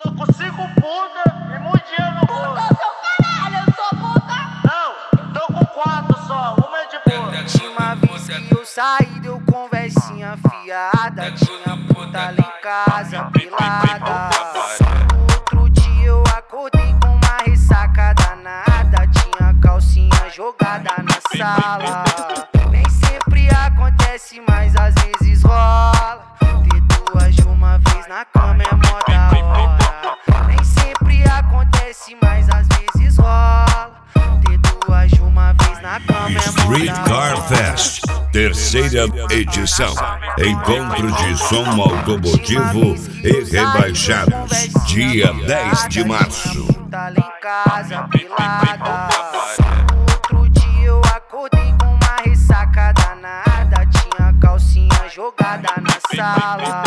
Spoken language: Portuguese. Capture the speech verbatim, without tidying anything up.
Tô com cinco puta e muito dinheiro no bolso. Eu sou caralho, eu sou puta. Não, tô com quatro só, uma é de boa. Última vez que eu saí, deu conversinha fiada. Tinha puta lá em casa, pelada. No outro dia eu acordei com uma ressaca danada. Tinha calcinha jogada na sala. Nem sempre acontece, mas às vezes rola. Ter duas de uma vez na cama é mó da hora. Nem sempre acontece, mas às vezes rola. Ter duas de uma vez na cama é mó Street da Car hora. Fest, terceira edição. Encontro de som automotivo e rebaixados, dia dez de março. Tá lá em casa, pelada. No outro dia eu acordei com uma ressaca danada. Tinha calcinha jogada na sala.